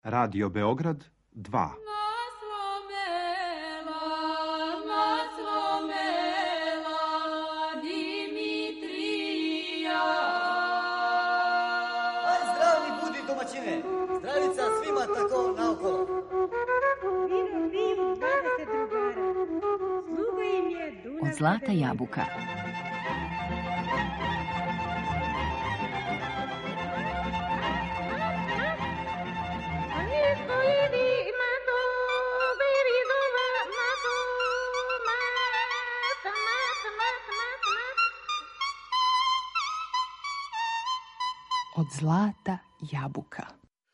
Radio Beograd 2. Zdravica svima tako naokolo. Vino, 20 drugara. Sluga im je Dunav. Od zlata jabuka. Od zlata jabuka.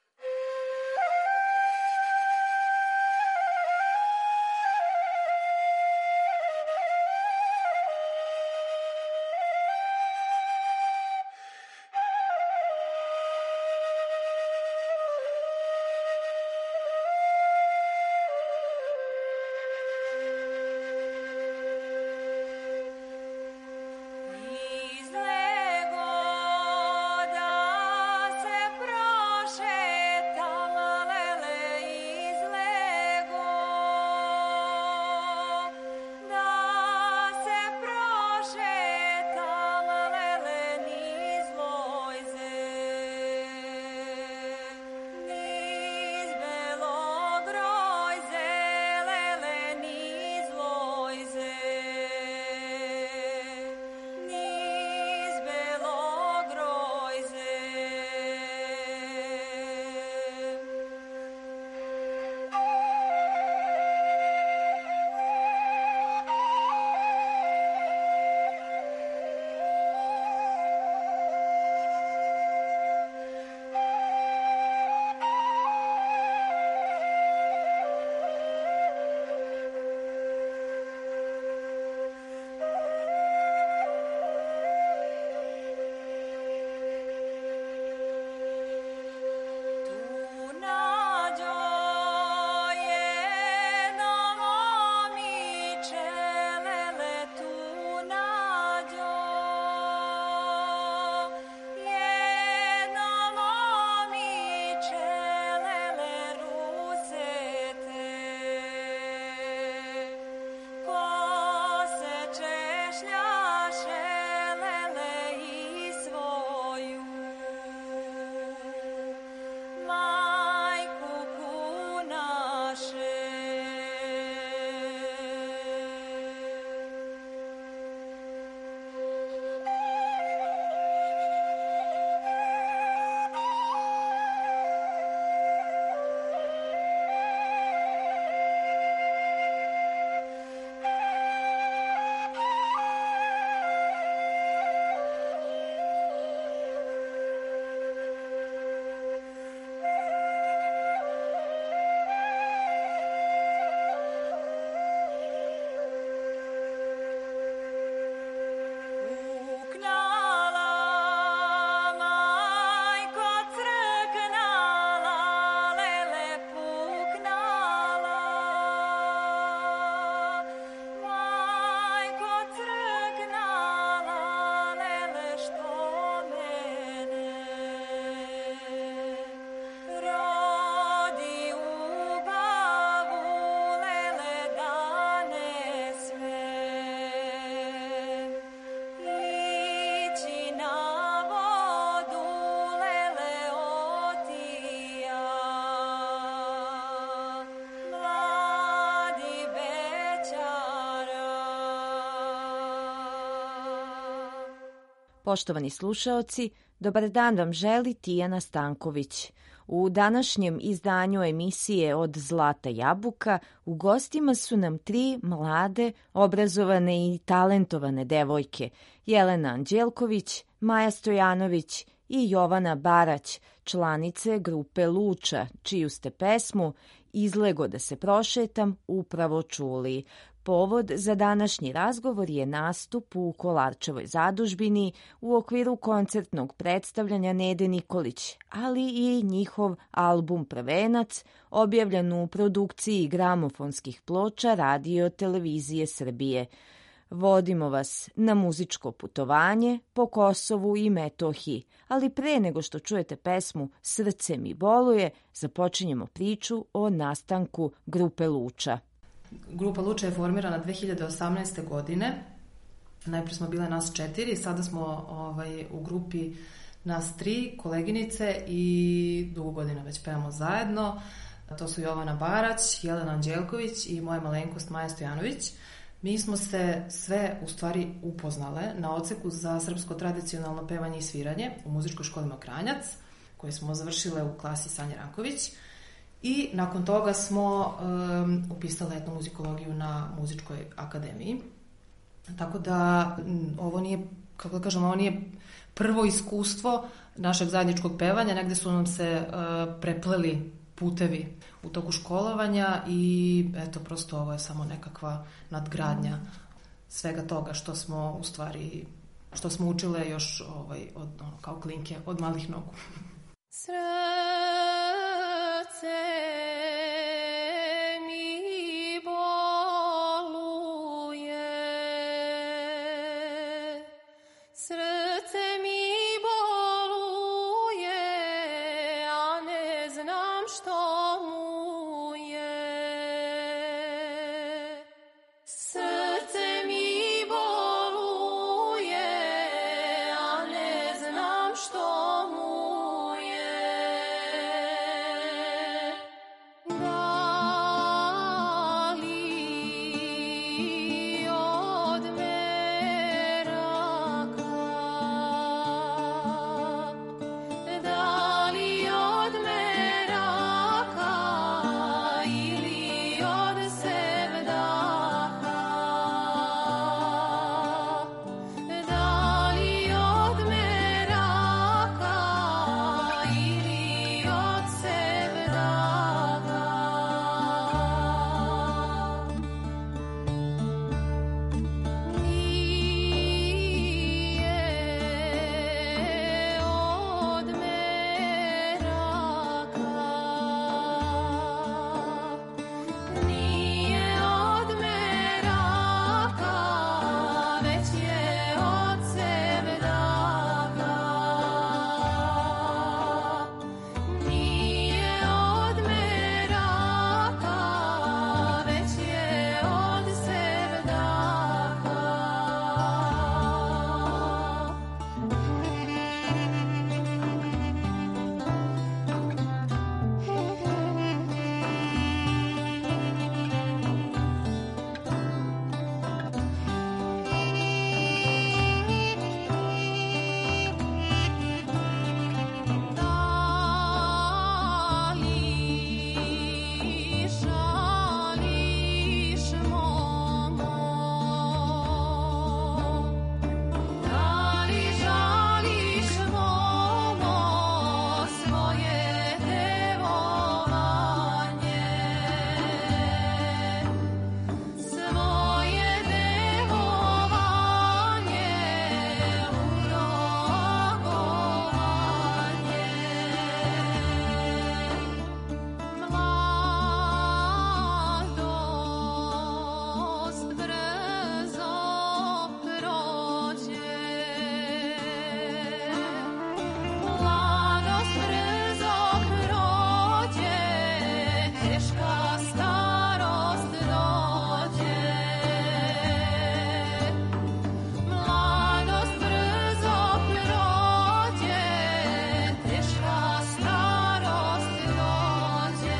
Poštovani slušaoci, dobar dan vam želi Tijana Stanković. U današnjem izdanju emisije Od zlata jabuka u gostima su nam 3 mlade, obrazovane i talentovane devojke, Jelena Anđelković, Maja Stojanović i Jovana Barać, članice grupe Luča, čiju ste pesmu Izlego da se prošetam upravo čuli. Povod za današnji razgovor je nastup u Kolarčevoj zadužbini u okviru koncertnog predstavljanja Nede Nikolić, ali i njihov album Prvenac, objavljen u produkciji gramofonskih ploča Radio Televizije Srbije. vodimo vas na muzičko putovanje po Kosovu i Metohiji, ali pre nego što čujete pesmu Srce mi boluje, započinjemo priču o nastanku grupe Luča. Grupa Luča je formirana 2018. godine. Najprije smo bile nas 4, sada smo u grupi nas 3 koleginice i dugo godina već pevamo zajedno. To su Jovana Barać, Jelena Anđelković i moja malenkost Maja Stojanović. Mi smo se sve u stvari upoznale na odseku za srpsko tradicionalno pevanje i sviranje u muzičkoj školi Mokranjac, koje smo završile u klasi Sanje Ranković. I nakon toga smo upisale etnomuzikologiju na muzičkoj akademiji. Tako da ovo nije, kako da kažem, ovo nije prvo iskustvo našeg zajedničkog pevanja, negde su nam se prepleli putevi u toku školovanja i eto, prosto ovo je samo nekakva nadgradnja svega toga što smo u stvari, što smo učile još kao klinke od malih nogu. Srce mi boluje, srce mi boluje, a ne znam što mu je. Srce mi boluje, a ne znam što mu je. Da li od meraka, da li od meraka ili od sevdaha, da li od meraka ili od sevdaha. Nije od meraka, nije od meraka, već je od sevdaha. Nije od meraka, već je od sevdaha. Da li žališ momo, da li žališ momo svoje devovanje, svoje devovanje u rogovanje. Mladost brzo prođe, mladost brzo prođe, teška starost dođe. Mladost brzo prođe, teška starost dođe.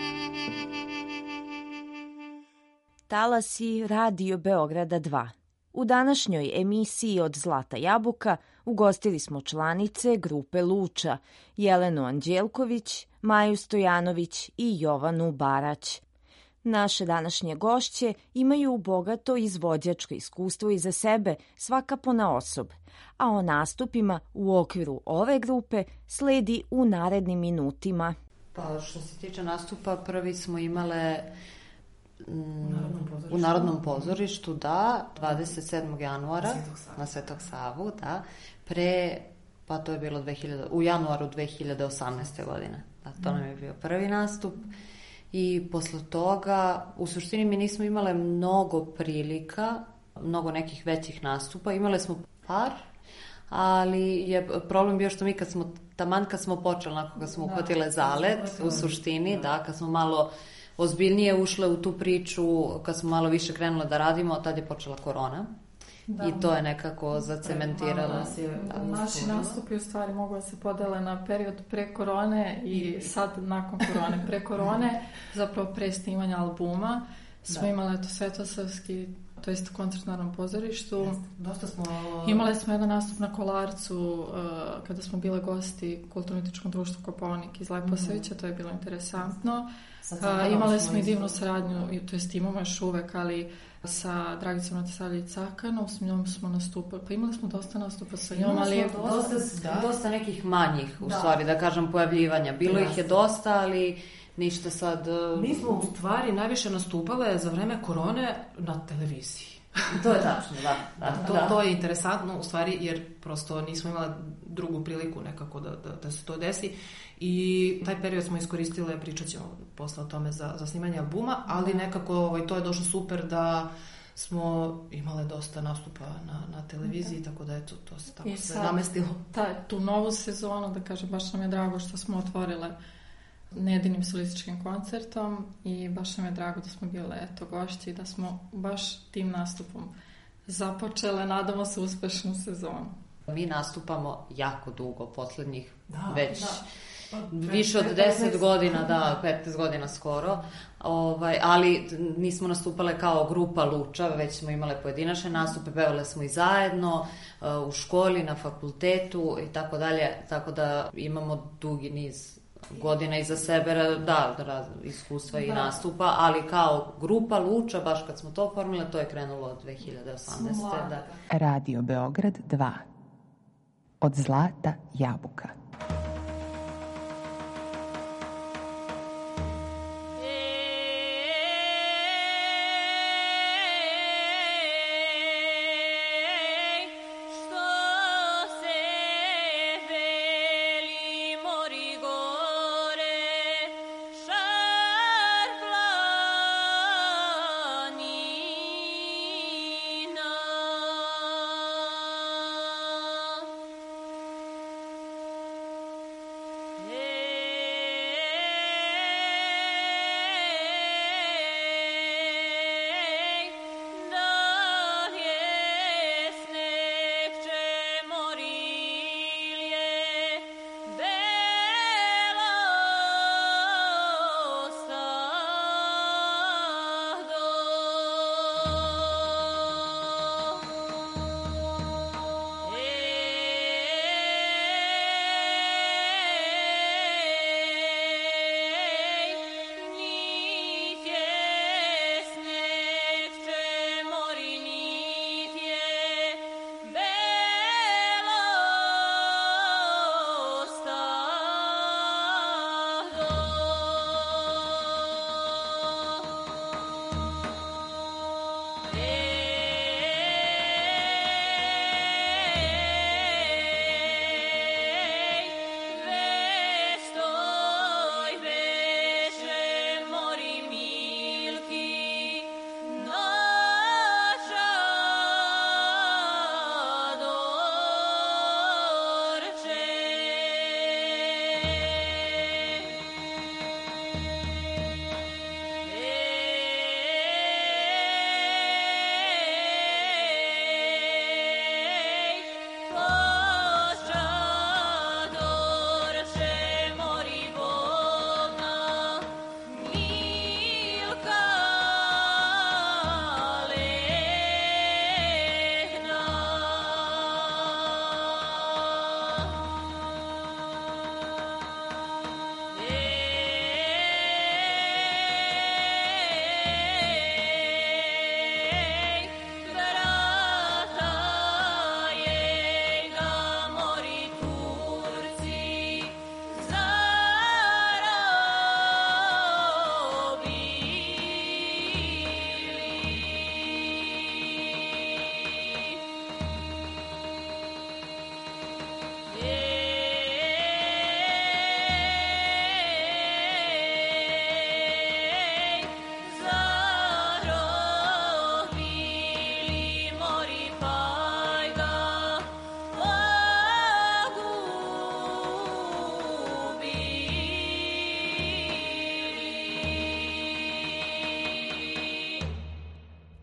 Talasi Radio Beograda 2. U današnjoj emisiji Od zlata jabuka ugostili smo članice grupe Luča, Jelenu Anđelković, Maju Stojanović i Jovanu Barać. Naše današnje gošće imaju bogato izvođačko iskustvo iza sebe, svaka ponaosob, a o nastupima u okviru ove grupe sledi u narednim minutima. Pa što se tiče nastupa, prvi smo imale u Narodnom pozorištu, da, 27. januara na Svetog Savu, da, pa to je bilo u januaru 2018. godine. Da, to nam je bio prvi nastup. I posle toga, u suštini mi nismo imale mnogo prilika, mnogo nekih većih nastupa. Imale smo par, ali je problem bio što mi kad smo počeli, kad smo uhvatile zalet, u suštini, da, kad smo malo ozbiljnije ušle u tu priču, kad smo malo više krenule da radimo, tad je počela korona. Da, i to je nekako zacementiralo. Naši nastupi u stvari mogu da se podele na period pre korone i sad nakon korone. Pre korone, zapravo pre snimanja albuma, smo imali Svetosavski, to jest koncert u Narodnom pozorištu. Dosta smo... Imali smo jedan nastup na Kolarcu kada smo bile gosti Kulturno-umetničkom društvu Kopaonik iz Leposavića, to je bilo interesantno. Imali smo i divnu saradnju, to jest imamo još uvek, ali sa Dragicom Natasavljević Cakanom, s njom smo nastupali, pa imali smo dosta nastupa sa njom, ali... Dosta nekih manjih, u stvari, da kažem, pojavljivanja. Bilo ih je dosta, ali ništa sad... Mi smo u stvari najviše nastupale za vreme korone na televiziji. To je tačno, da. To je interesantno, u stvari, jer prosto nismo imali drugu priliku nekako da se to desi. I taj period smo iskoristile, pričat ćemo posle o tome za snimanje albuma, ali nekako to je došlo super da smo imale dosta nastupa na televiziji, tako da eto, to se tako sve namestilo. Tu novu sezonu, da kažem, baš nam je drago što smo otvorile nejedinim solističkim koncertom i baš nam je drago da smo bile gošći i da smo baš tim nastupom započele, nadamo se, uspešnu sezonu. Mi nastupamo jako dugo, poslednjih više od 10 godina, 15 godina skoro, ali nismo nastupale kao grupa Luča, već smo imale pojedinačne nastupe, pevale smo i zajedno, u školi, na fakultetu i tako dalje, tako da imamo dugi niz godina iza sebe, iskustva i nastupa, ali kao grupa Luča, baš kad smo to formile, to je krenulo od 2018. Da. Radio Beograd 2. Od zlata jabuka.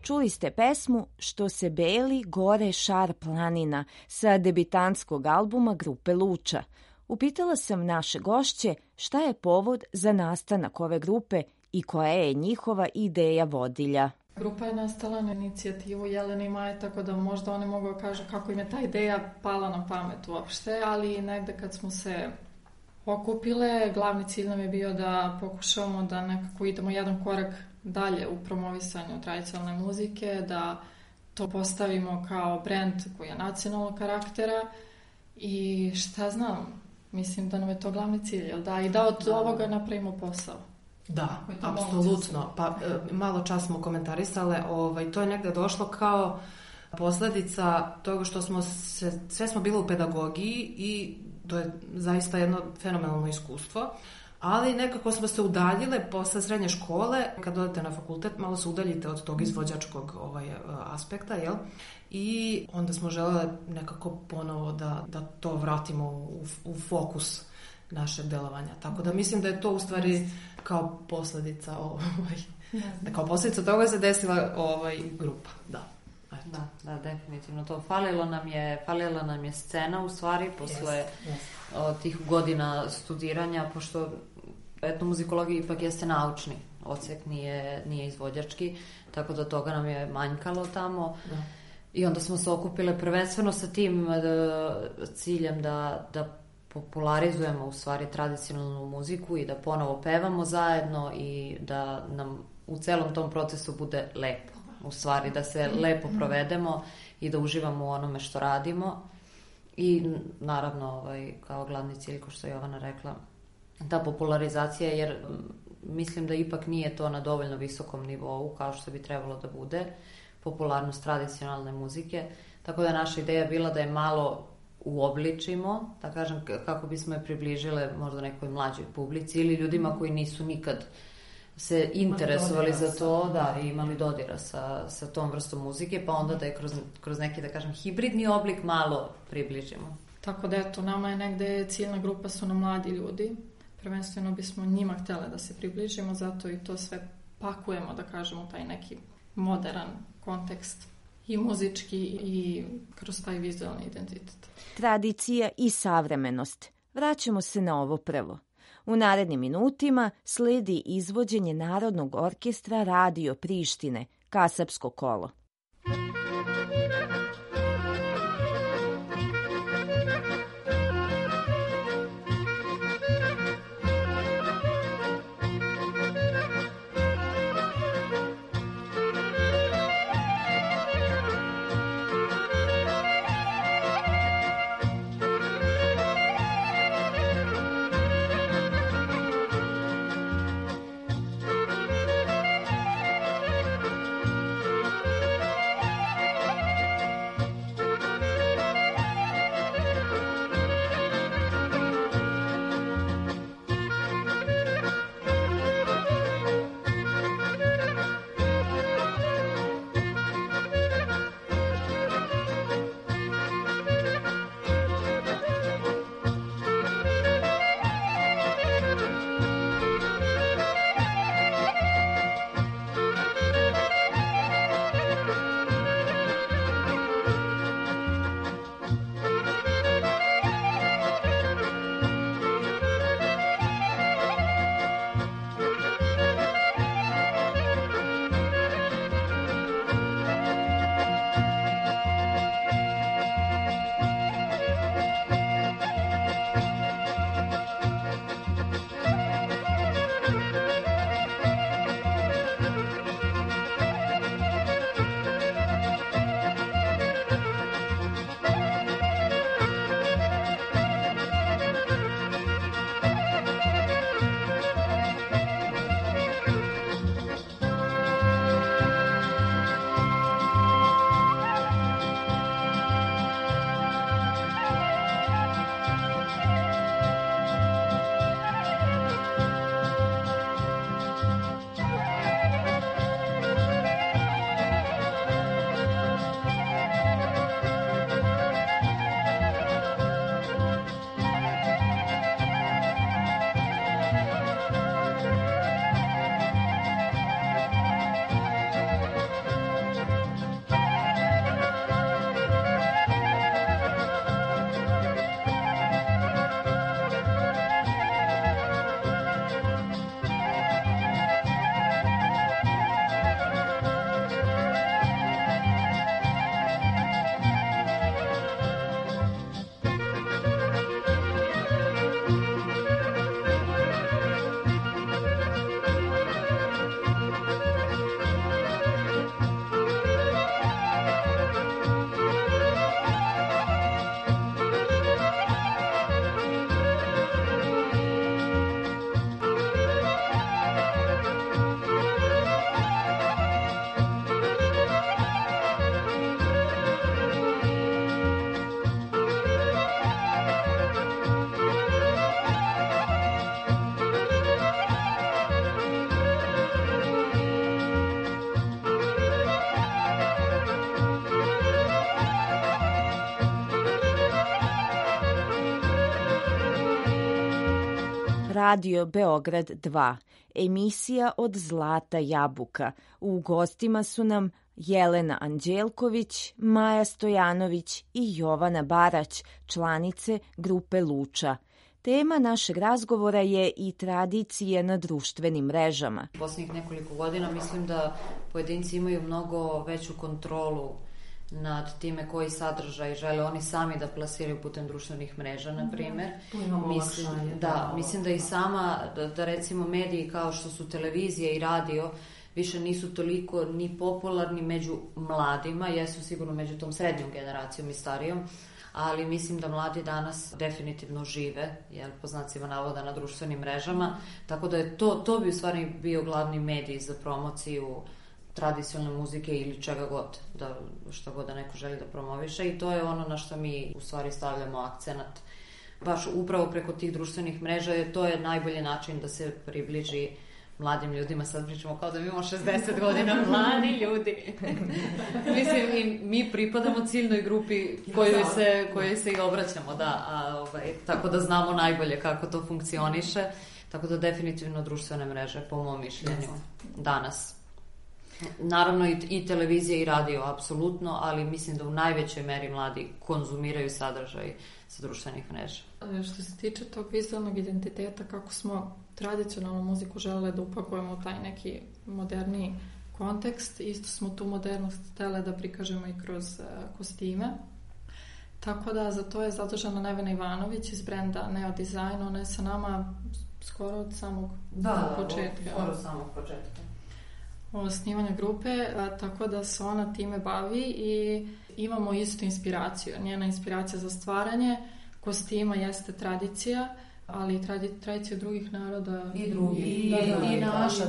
Čuli ste pesmu Što se beli gore šar planina sa debitantskog albuma grupe Luča. Upitala sam naše gošće šta je povod za nastanak ove grupe i koja je njihova ideja vodilja. Grupa je nastala na inicijativu Jelene i Maje, tako da možda one mogu kažu kako im je ta ideja pala na pamet uopšte, ali negde kad smo se okupile, glavni cilj nam je bio da pokušavamo da nekako idemo jedan korak dalje u promovisanju tradicionalne muzike, da to postavimo kao brend koji je nacionalnog karaktera i šta znam, mislim da nam je to glavni cilj, jel da? I da od ovoga napravimo posao. Da, apsolutno. Pa malo čas smo komentarisale, to je negde došlo kao posledica toga što sve smo bile u pedagogiji i to je zaista jedno fenomenalno iskustvo, ali nekako smo se udaljile posle srednje škole, kad odete na fakultet, malo se udaljite od tog izvođačkog aspekta, jel? I onda smo želele nekako ponovo da to vratimo u fokus našeg delovanja. Tako da mislim da je to u stvari kao posljedica kao posljedica toga se desila grupa. Da, definitivno to. Falila nam je scena u stvari posle tih godina studiranja, pošto etnomuzikologija ipak jeste naučni odsek, nije izvođački, tako da toga nam je manjkalo tamo. Da. I onda smo se okupile prvenstveno sa tim ciljem da popularizujemo u stvari tradicionalnu muziku i da ponovo pevamo zajedno i da nam u celom tom procesu bude lepo. U stvari da se lepo provedemo i da uživamo u onome što radimo. I naravno kao glavni cilj, kao što je Jovana rekla, ta popularizacija, jer mislim da ipak nije to na dovoljno visokom nivou kao što bi trebalo da bude, popularnost tradicionalne muzike. Tako da naša ideja bila da je malo uobličimo, da kažem, kako bismo je približile možda nekoj mlađoj publici ili ljudima koji nisu nikad se interesovali za to, i imali dodira sa tom vrstom muzike, pa onda da je kroz neki, da kažem, hibridni oblik malo približimo. Tako da eto, nama je negde ciljna grupa su nam mladi ljudi. Prvenstveno bismo njima htjeli da se približimo, zato i to sve pakujemo, da kažemo, taj neki modern kontekst i muzički i kroz taj vizualni identitet. Tradicija i savremenost. Vraćamo se na ovo prvo. U narednim minutima sledi izvođenje Narodnog orkestra Radio Prištine, Kasapsko kolo. Radio Beograd 2, emisija od Zlata Jabuka. U gostima su nam Jelena Anđelković, Maja Stojanović i Jovana Barać, članice grupe Luča. Tema našeg razgovora je i tradicije na društvenim mrežama. Poslednjih nekoliko godina mislim da pojedinci imaju mnogo veću kontrolu nad time koji sadržaj žele oni sami da plasiraju putem društvenih mreža, na primer. Tu imamo olakšanje. Da, mislim da i sama, da recimo mediji kao što su televizija i radio više nisu toliko ni popularni među mladima, jesu sigurno među tom srednjom generacijom i starijom, ali mislim da mladi danas definitivno žive, po znacima navoda, na društvenim mrežama, tako da je to bi u stvari bio glavni medij za promociju tradicionalne muzike ili čega god, što god da neko želi da promoviše, i to je ono na što mi u stvari stavljamo akcenat. Baš upravo preko tih društvenih mreža, to je najbolji način da se približi mladim ljudima. Sad pričamo kao da mi imamo 60 godina, mladi ljudi. Mislim, i mi pripadamo ciljnoj grupi kojoj se i obraćamo, da, tako da znamo najbolje kako to funkcioniše, tako da definitivno društvene mreže, po mom mišljenju, danas. Naravno i televizija i radio, apsolutno, ali mislim da u najvećoj meri mladi konzumiraju sadržaj sa društvenih mreža. Što se tiče tog vizualnog identiteta, kako smo tradicionalnu muziku želele da upakujemo u taj neki moderniji kontekst, isto smo tu modernost htjele da prikažemo i kroz kostime. Tako da za to je zadužena Nevena Ivanović iz brenda Neo Design. Ona je sa nama skoro od samog početka. Skoro od samog početka. Snimanja grupe, tako da se ona time bavi i imamo istu inspiraciju. Njena inspiracija za stvaranje kostima jeste tradicija, ali i tradicija drugih naroda. I drugih. I naša,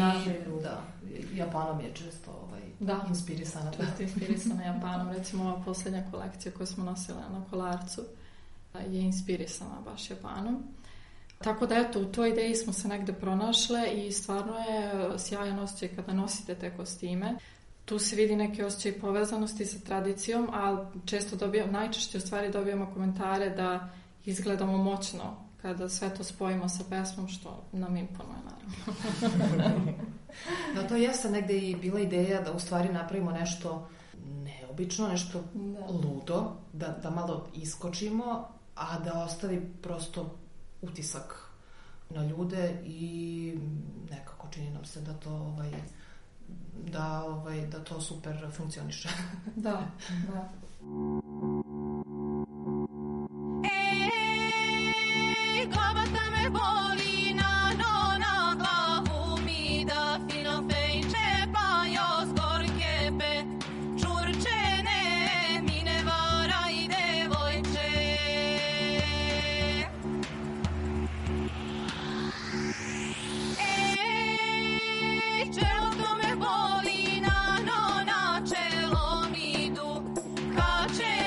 Japanom je često inspirisana. Često inspirisana Japanom. Recimo, ova posljednja kolekcija koju smo nosile na Kolarcu je inspirisana baš Japanom. Tako da eto, u toj ideji smo se negde pronašle i stvarno je sjajan osjećaj kada nosite te kostime. Tu se vidi neke osjećaj povezanosti sa tradicijom, ali najčešće u stvari dobijamo komentare da izgledamo moćno kada sve to spojimo sa pesmom, što nam imponuje, naravno. Da, to jeste negde i bila ideja da u stvari napravimo nešto neobično, nešto ludo, da malo iskočimo, a da ostavi prosto utisak na ljude i nekako čini nam se da to da to super funkcioniše. Da. Ej, glava da me boli, na glavu mi da fino fejče, pa jo zgorke pe, čurčene, mi ne varaj devojče. Čelo to me boli, na čelo mi du, kače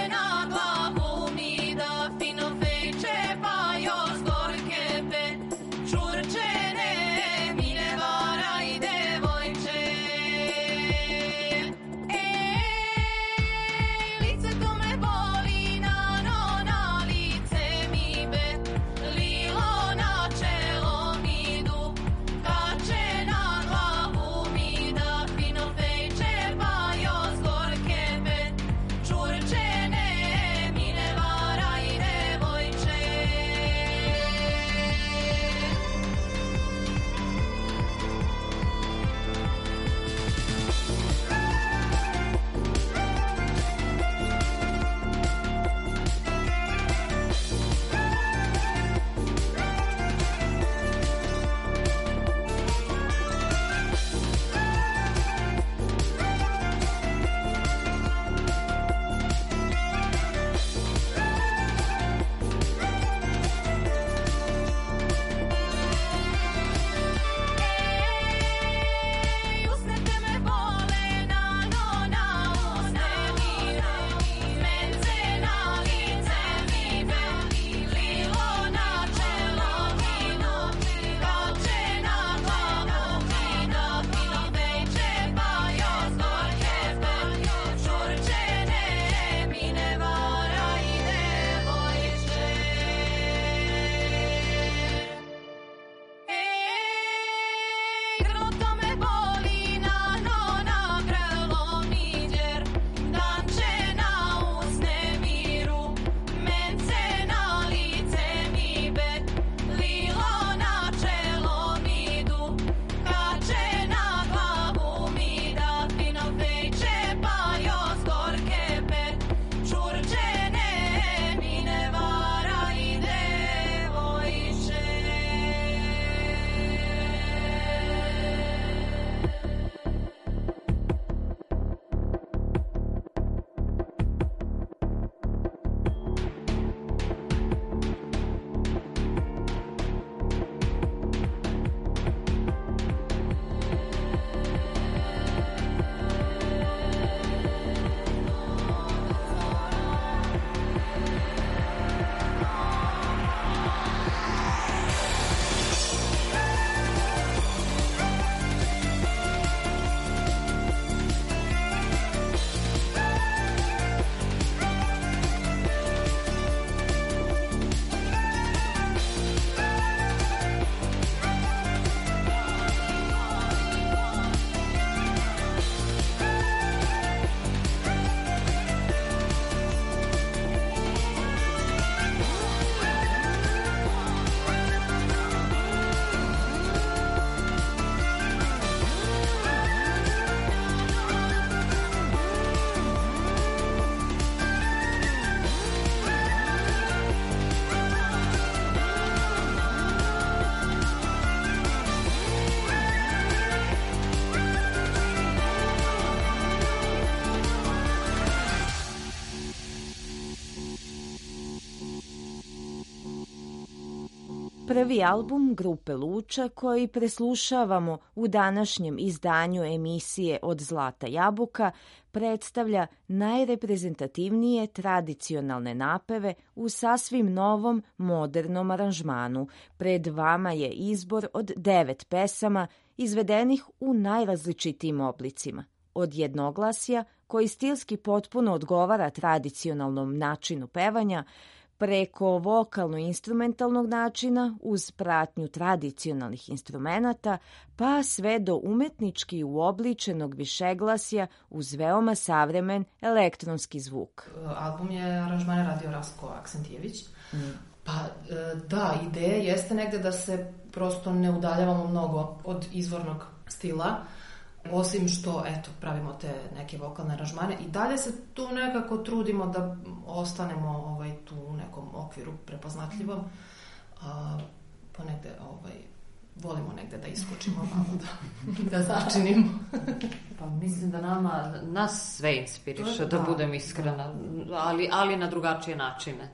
prvi album grupe Luča koji preslušavamo u današnjem izdanju emisije Od zlata jabuka predstavlja najreprezentativnije tradicionalne napeve u sasvim novom modernom aranžmanu. Pred vama je izbor od 9 pesama izvedenih u najrazličitijim oblicima. Od jednoglasja, koji stilski potpuno odgovara tradicionalnom načinu pevanja, preko vokalno-instrumentalnog načina uz pratnju tradicionalnih instrumenata, pa sve do umetnički uobličenog višeglasja uz veoma savremen elektronski zvuk. Album je aranžmane radio Rasko Aksentijević. Pa da, ideja jeste negde da se prosto ne udaljavamo mnogo od izvornog stila, osim što, eto, pravimo te neke vokalne aranžmane i dalje se tu nekako trudimo da ostanemo tu u nekom okviru prepoznatljivom, pa negde volimo negde da iskočimo malo da začinimo. Pa mislim da nas sve inspiriše, da budem iskrena, ali na drugačije načine.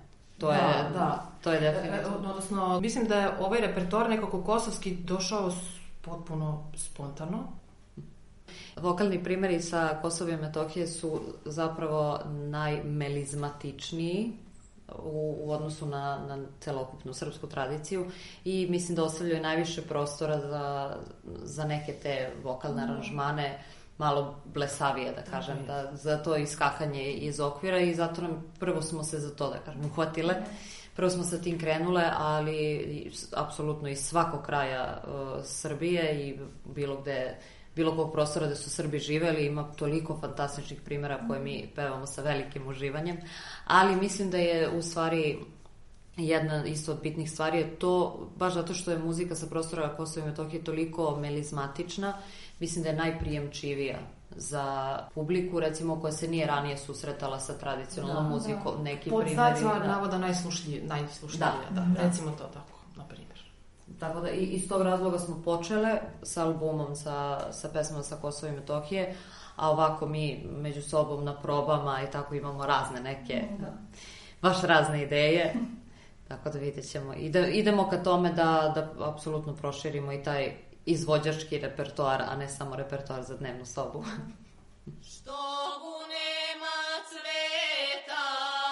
To je definitivno. Odnosno, mislim da je ovaj repertoar nekako kosovski došao potpuno spontano. Vokalni primjeri sa Kosova i Metohije su zapravo najmelizmatičniji u odnosu na celokupnu srpsku tradiciju i mislim da ostavljaju najviše prostora za neke te vokalne aranžmane, malo blesavije, da kažem, za to iskakanje iz okvira i zato prvo smo se za to, da kažem, uhvatile. Prvo smo sa tim krenule, ali apsolutno iz svakog kraja Srbije i bilo kog prostora da su Srbi živeli, ima toliko fantastičnih primjera koje mi pevamo sa velikim uživanjem, ali mislim da je u stvari jedna isto od bitnih stvari je to, baš zato što je muzika sa prostora Kosova i Metohije toliko melizmatična, mislim da je najprijemčivija za publiku, recimo koja se nije ranije susretala sa tradicionalnom muzikom, neki primjeri. Pod znacima navoda najslušnjivija, recimo to tako, na primjer. Tako da iz tog razloga smo počele sa albumom, sa pesmama sa Kosova i Metohije, a ovako mi među sobom na probama i tako imamo razne neke, baš razne ideje, tako da vidjet ćemo. Idemo ka tome da apsolutno proširimo i taj izvođački repertoar, a ne samo repertoar za dnevnu sobu. Što nema cveta,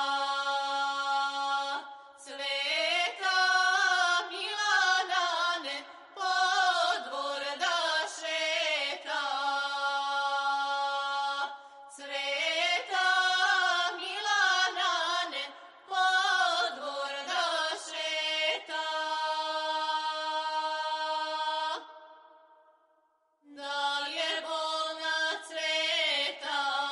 cveta Milanane, po dvor da šeta. Cveta Milanane, po dvor da šeta. Da li je bolna cveta,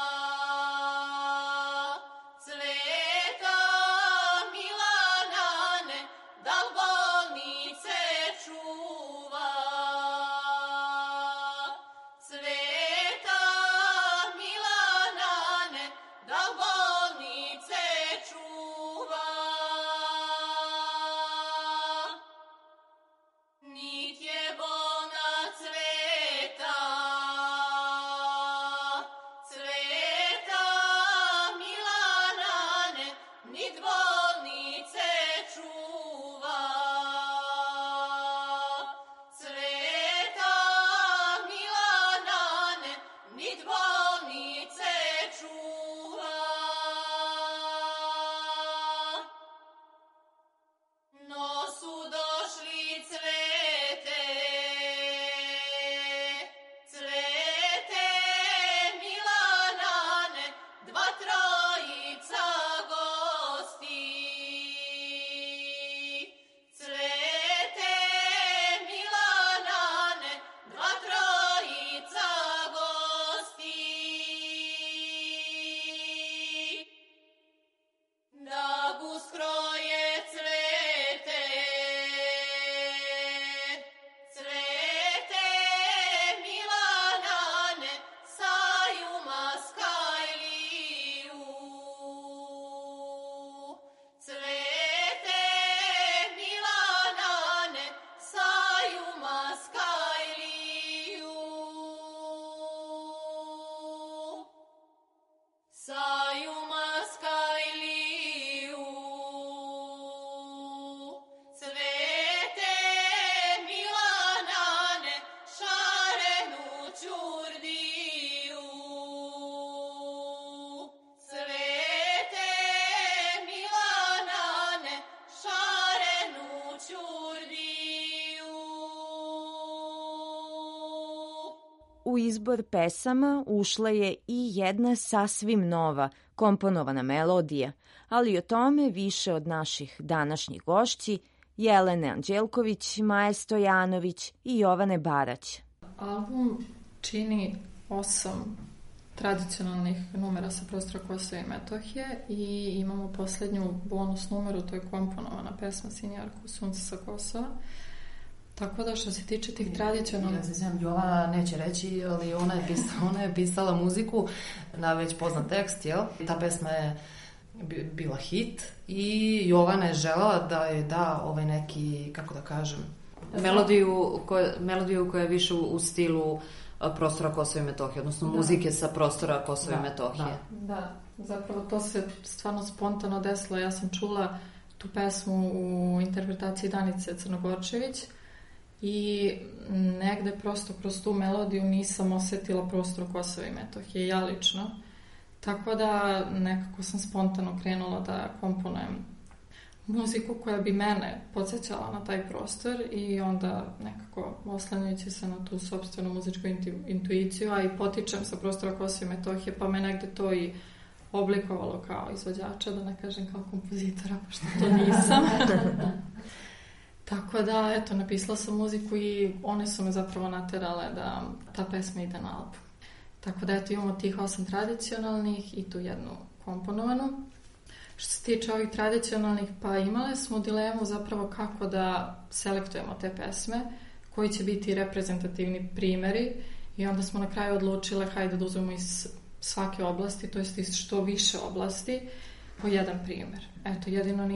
u izbor pesama ušla je i jedna sasvim nova komponovana melodija, ali o tome više od naših današnjih gošći Jelene Anđelković, Maje Stojanović i Jovane Barać. Album čini 8 tradicionalnih numera sa prostora Kosova i Metohije i imamo poslednju bonus numeru, to je komponovana pesma Sinjarku, Sunce sa Kosova. Tako da što se tiče tih tradicionalnih... Ja se znam, Jovana neće reći, ali ona je pisala muziku na već poznat tekst, jel? Ta pesma je bila hit i Jovana je želela da joj da ovaj neki, kako da kažem... Melodiju koja je više u stilu prostora Kosova i Metohije, odnosno muzike sa prostora Kosova i Metohije. Da, zapravo to se stvarno spontano desilo. Ja sam čula tu pesmu u interpretaciji Danice Crnogorčević i negde prosto kroz tu melodiju nisam osetila prostor Kosova i Metohije, ja lično. Tako da nekako sam spontano krenula da komponujem muziku koja bi mene podsjećala na taj prostor i onda nekako oslanjajući se na tu sopstvenu muzičku intuiciju, a i potičem sa prostora Kosova i Metohije, pa me negde to i oblikovalo kao izvođača, da ne kažem kao kompozitora, pošto to nisam. Tako da, eto, napisala sam muziku i one su me zapravo naterale da ta pesma ide na album. Tako da, eto, imamo tih 8 tradicionalnih i tu jednu komponovanu. Što se tiče ovih tradicionalnih, pa imale smo dilemu zapravo kako da selektujemo te pesme, koji će biti reprezentativni primeri i onda smo na kraju odlučile hajde da uzmemo iz svake oblasti, to jest iz što više oblasti, po jedan primer. Eto,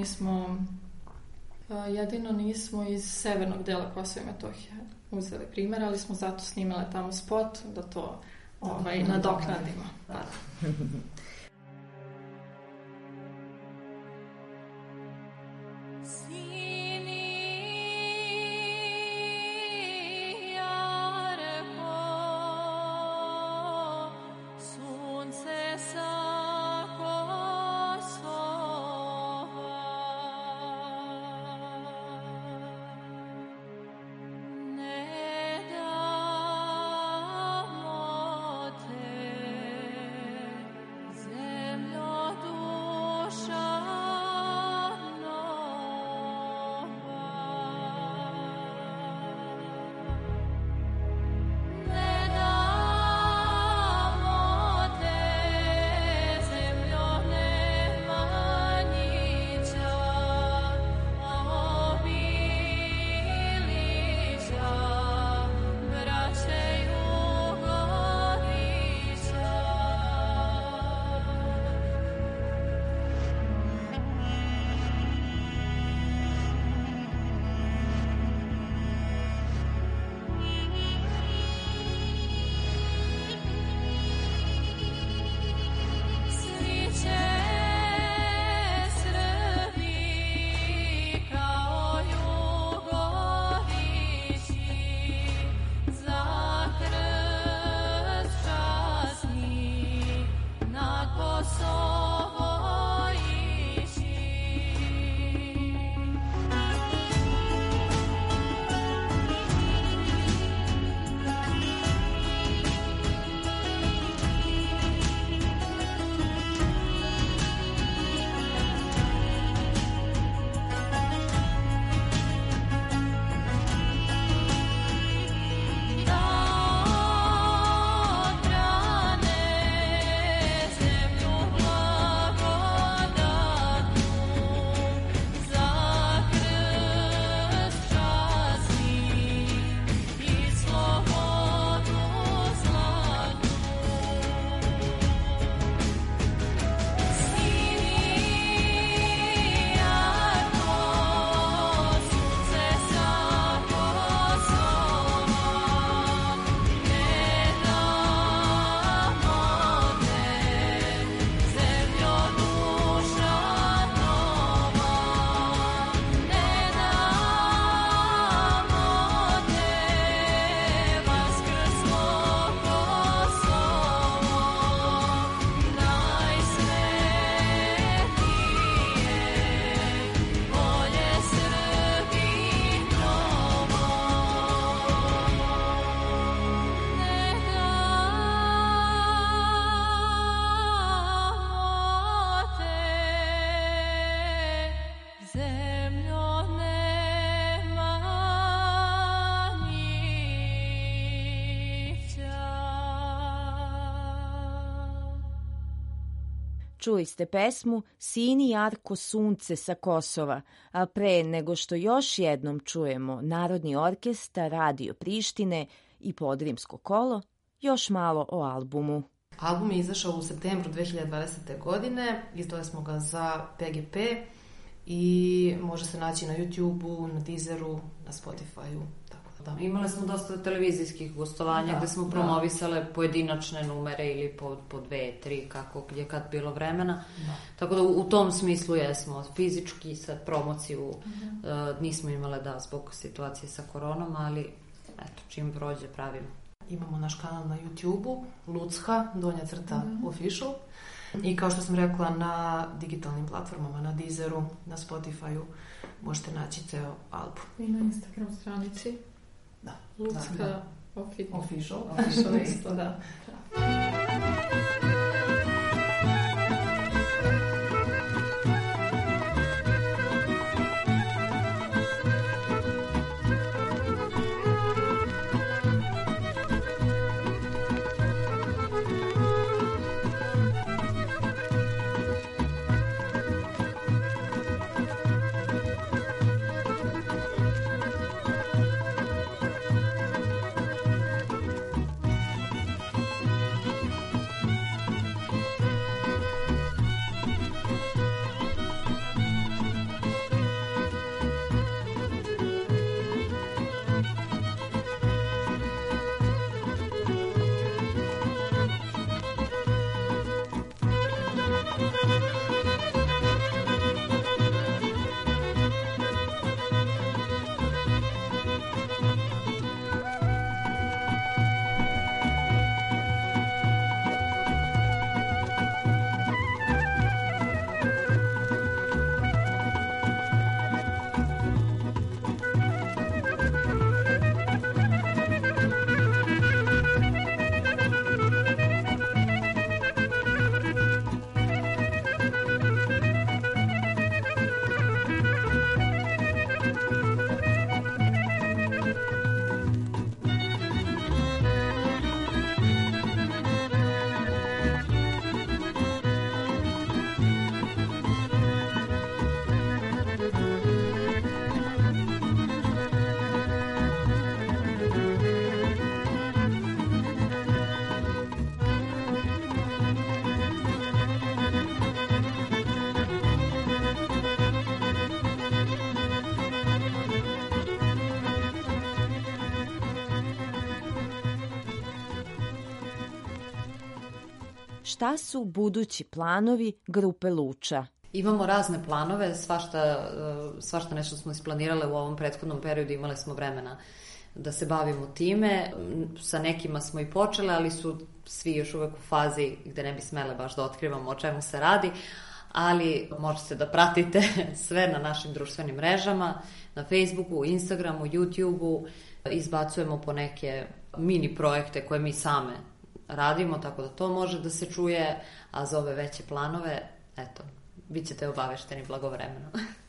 jedino nismo iz severnog dela Kosova i Metohije uzeli primer, ali smo zato snimale tamo spot da to nadoknadimo. Da. Zemlja Čuli ste pesmu Sini jarko sunce sa Kosova, a pre nego što još jednom čujemo Narodni orkestar Radio Prištine i Podrimsko kolo, još malo o albumu. Album je izašao u septembru 2020. godine, izdali smo ga za PGP i može se naći na YouTube-u, na Deezeru, na Spotify-u. Da. Imali smo dosta televizijskih gostovanja gde smo promovisale pojedinačne numere ili po 2, 3, kako je kad bilo vremena. Da. Tako da u tom smislu jesmo fizički sad promociju nismo imale zbog situacije sa koronom, ali eto, čim prođe pravimo. Imamo naš kanal na YouTube-u, Lucka, _official. I kao što sam rekla, na digitalnim platformama, na Deezeru, na Spotify-u možete naći ceo album. I na Instagram stranici. Da. Lucka Official. Isto, da. Šta su budući planovi grupe Luča? Imamo razne planove, svašta nešto smo isplanirale u ovom prethodnom periodu, imali smo vremena da se bavimo time. Sa nekima smo i počele, ali su svi još uvek u fazi gde ne bi smele baš da otkrivamo o čemu se radi, ali možete da pratite sve na našim društvenim mrežama, na Facebooku, Instagramu, YouTubeu, izbacujemo po neke mini projekte koje mi same radimo, tako da to može da se čuje, a za ove veće planove, eto, bit ćete obavešteni blagovremeno.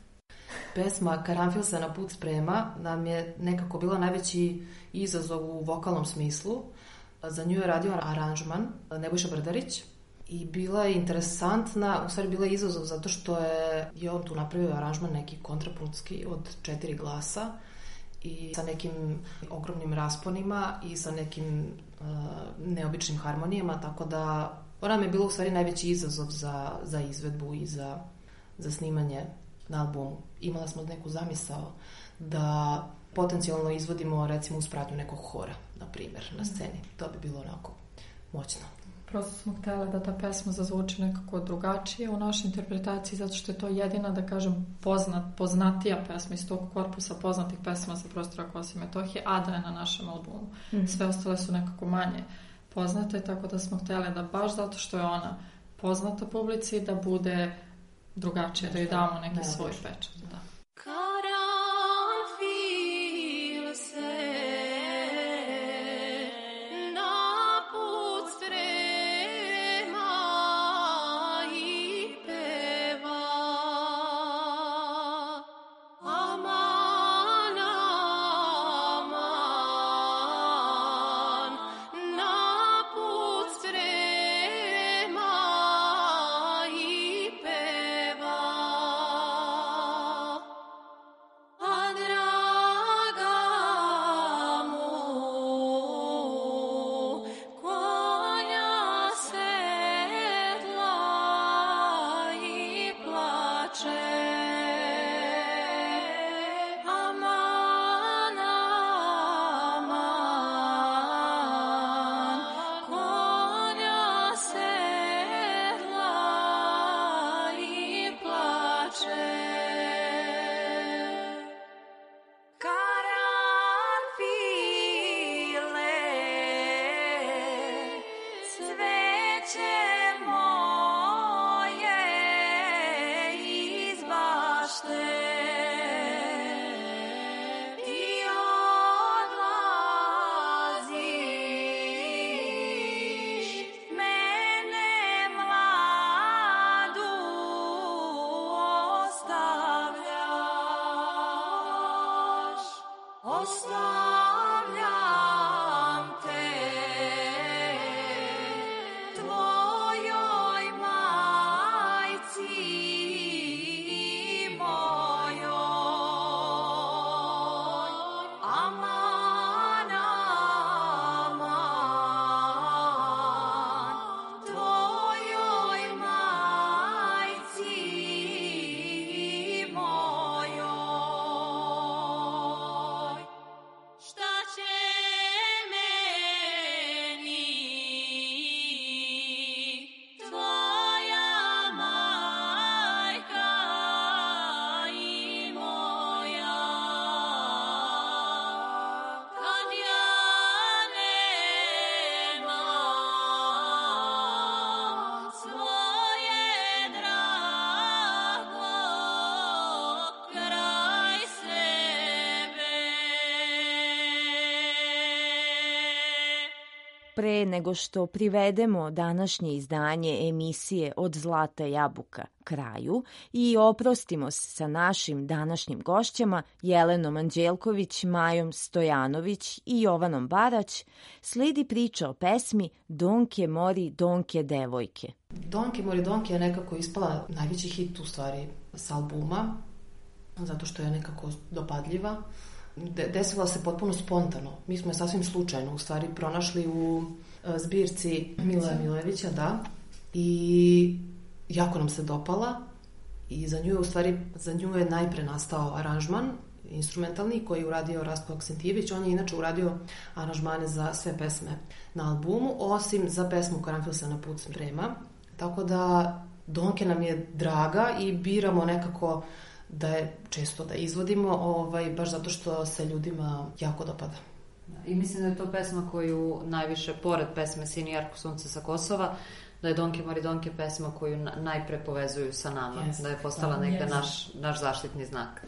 Pesma Karanfil se na put sprema nam je nekako bila najveći izazov u vokalnom smislu. Za nju je radio aranžman Nebojša Brdarić i bila je interesantna, u stvari bila je izazov zato što je on tu napravio aranžman neki kontrapunktski od 4 glasa i sa nekim ogromnim rasponima i sa nekim neobičnim harmonijama, tako da ona mi je bilo u stvari najveći izazov za izvedbu i za snimanje na albumu. Imala smo neku zamisao da potencijalno izvodimo recimo uz pratnju nekog hora, na primjer, na sceni. To bi bilo onako moćno. Prosto smo htjeli da ta pesma zazvuči nekako drugačije u našoj interpretaciji, zato što je to jedina, da kažem, poznatija pesma iz tog korpusa poznatih pesma sa prostora Kosova i Metohije, a da je na našem albumu. Sve ostale su nekako manje poznate, tako da smo htjeli da baš zato što je ona poznata publici, da bude drugačije, da joj damo neki svoj pečat. Da. Na put sprema i pre nego što privedemo današnje izdanje emisije Od zlata jabuka kraju i oprostimo se sa našim današnjim gošćama Jelenom Anđelković, Majom Stojanović i Jovanom Barać, sledi priča o pesmi Donke mori donke devojke. Donke mori donke je nekako ispala najveći hit u stvari s albuma, zato što je nekako dopadljiva. Desila se potpuno spontano. Mi smo je sasvim slučajno u stvari pronašli u zbirci Miloja Milojevića, da, i jako nam se dopala i za nju je najpre nastao aranžman instrumentalni koji je uradio Rastko Aksentijević. On je inače uradio aranžmane za sve pesme na albumu, osim za pesmu Karanfil se na put sprema. Tako da Donke nam je draga i biramo nekako da je često da izvodimo, baš zato što se ljudima jako dopada. I mislim da je to pesma koju najviše, pored pesme Sini jarko sunce sa Kosova, da je Donke mori donke pesma koju najpre povezuju sa nama, da je postala negde naš zaštitni znak.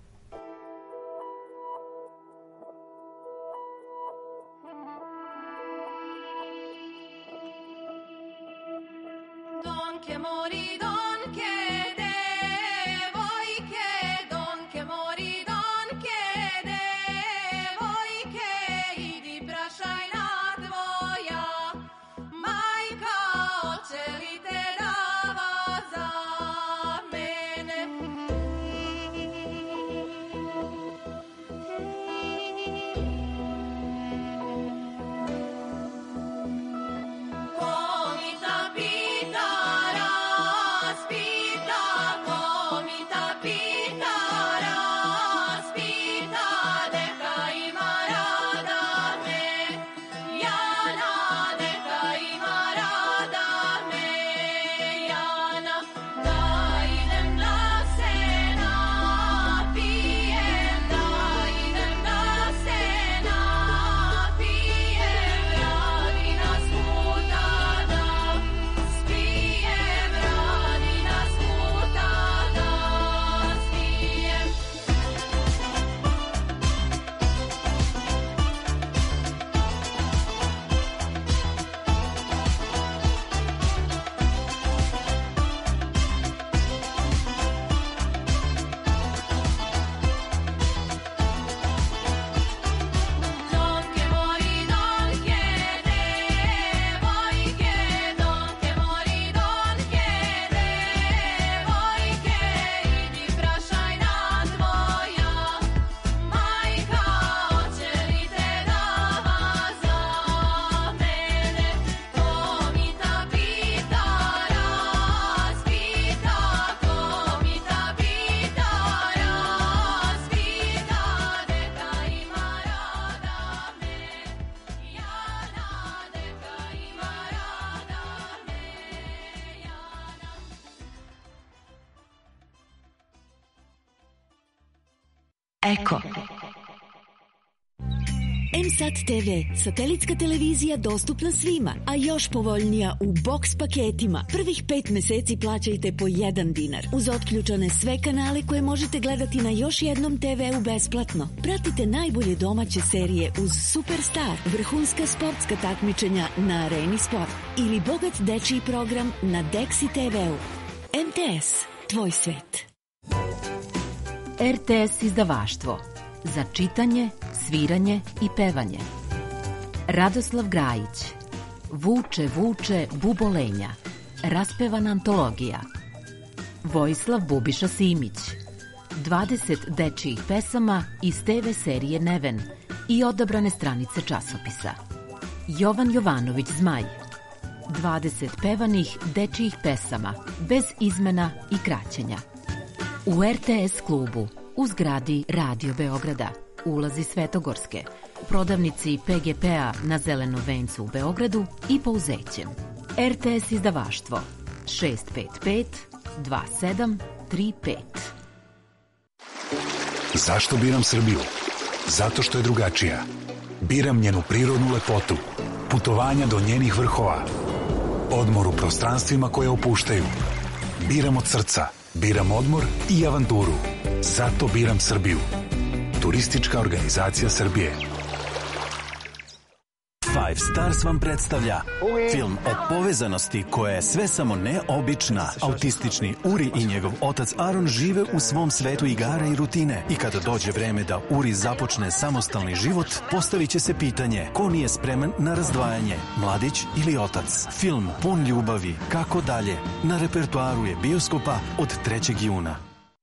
Donke mori donke devojke, donke mori donke devojke, idi prašaj na tvoja majka, hoće li te dava za mene. Ko mi ta pita raspita, ko mi ta pita raspita, neka ima rada me Jana, neka ima rada me Jana. Da idem da se napijem, da idem da se napijem, radi nas puta da spijem, radi nas puta da spijem. Donke mori donke devojke, donke mori donke devojke, idi prašaj na tvoja majka, hoće li te dava za mene. Ko mi ta pita raspita, ko mi ta pita raspita, neka ima rada me Jana, neka ima rada me Jana. Eko. M-Sat TV, satelitska televizija dostupna svima, a još povoljnija u box paketima. Prvih 5 meseci plaćajte po 1 dinar. Uz otključane sve kanale koje možete gledati na još jednom TV-u besplatno. Pratite najbolje domaće serije uz Superstar, vrhunska sportska takmičenja na Areni Sport ili bogat dečiji program na Dexi TV-u. MTS, tvoj svet. RTS izdavaštvo. Za čitanje, sviranje i pevanje. Radoslav Grajić. Vuče, vuče, bubolenja. Raspevana antologija. Vojislav Bubiša Simić. 20 dečijih pesama iz TV serije Neven i odabrane stranice časopisa. Jovan Jovanović Zmaj. 20 pevanih dečijih pesama, bez izmena i kraćenja. U RTS klubu, u zgradi Radio Beograda, ulazi Svetogorske, u prodavnici PGP-a na Zelenom vencu u Beogradu i Pouzećem. RTS izdavaštvo 655 2735. Zašto biram Srbiju? Zato što je drugačija. Biram njenu prirodnu lepotu, putovanja do njenih vrhova, odmor u prostranstvima koje opuštaju. Biram od srca, biram odmor i avanturu. Zato biram Srbiju. Turistička organizacija Srbije. Five Stars vam predstavlja film o povezanosti koja je sve samo ne obična. Autistični Uri i njegov otac Aaron žive u svom svetu igara i rutine. I kada dođe vreme da Uri započne samostalni život, postavit će se pitanje ko nije spreman na razdvajanje, mladić ili otac. Film pun ljubavi, kako dalje, na repertoaru je bioskopa od 3. juna.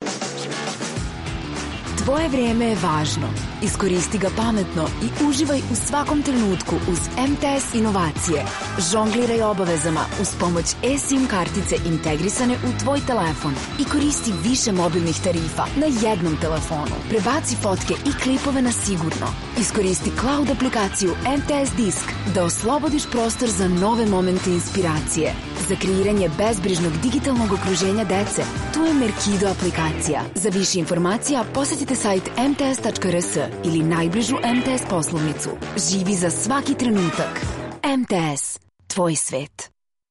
Tvoje vrijeme je važno. Iskoristi ga pametno i uživaj u svakom trenutku uz MTS inovacije. Žongliraj obavezama uz pomoć eSIM kartice integrisane u tvoj telefon i koristi više mobilnih tarifa na jednom telefonu. Prebaci fotke i klipove na sigurno. Iskoristi cloud aplikaciju MTS Disk da oslobodiš prostor za nove momente inspiracije. Za kreiranje bezbrižnog digitalnog okruženja dece, tu je Merkido aplikacija. Za više informacija posetite sajt mts.rs ili najbližu MTS poslovnicu. Živi za svaki trenutak. MTS. Tvoj svet.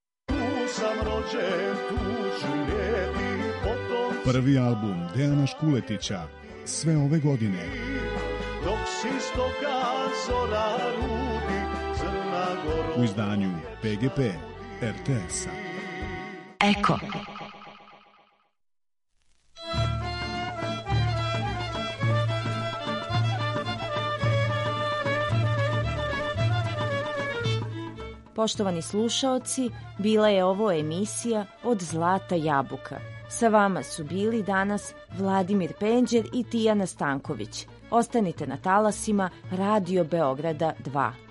Prvi album Dejana Škuletića sve ove godine. U izdanju PGP RTS-a. Eko. Poštovani slušaoci, bila je ovo emisija Od zlata jabuka. Sa vama su bili danas Vladimir Penđer i Tijana Stanković. Ostanite na talasima Radio Beograda 2.